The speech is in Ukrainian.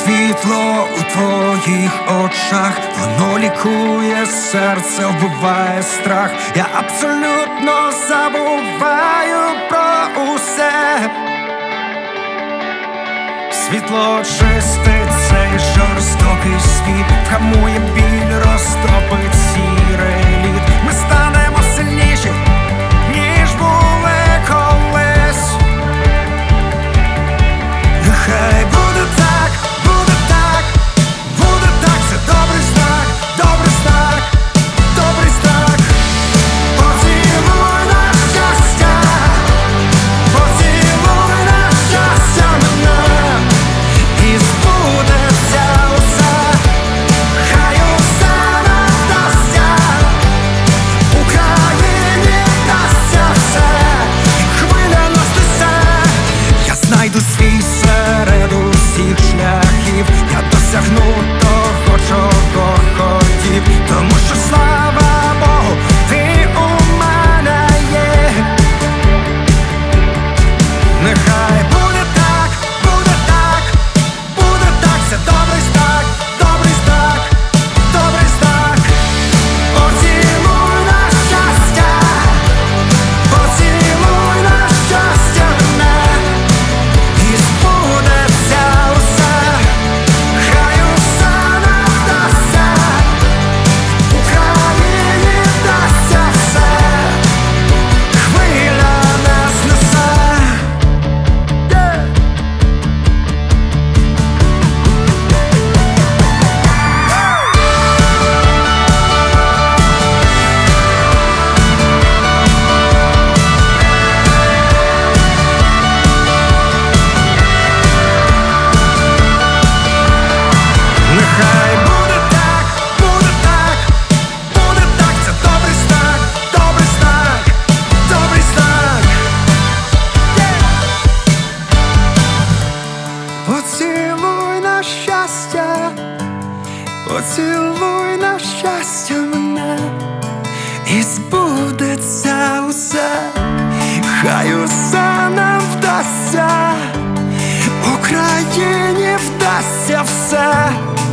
світло у твоїх очах, воно лікує серце, вбиває страх. Я абсолютно забуваю про усе. Світло чистить цей жорстокий світ, вгамує біль, розтопить сірий лід. Ми станемо сильніші, ніж були колись. Нехай буде так, буде так, буде так. Це добрий знак, добрий знак, добрий знак. Поцілуй на щастя, поцілуй на щастя мене, і збудеться усе, хай усе нам вдасться. Україні вдасться все, хвиля нас несе. Я знайду свій серед усіх шляхів, я досягну того, чого хотів, тому що слава Богу, ти у мене є. Нехай буде так, буде так, буде так. Це добрий знак, добрий знак, добрий знак. Поцілуй на щастя, поцілуй на щастя мене, і збудеться усе, хай усе нам вдасться. Україні вдасться все, хвиля нас несе. Нехай буде так, буде так, буде так. Це добрий знак, добрий знак, добрий знак. Поцілуй на щастя, поцілуй на щастя мене, і збудеться усе, хай усе нам вдасться. Україні вдасться все.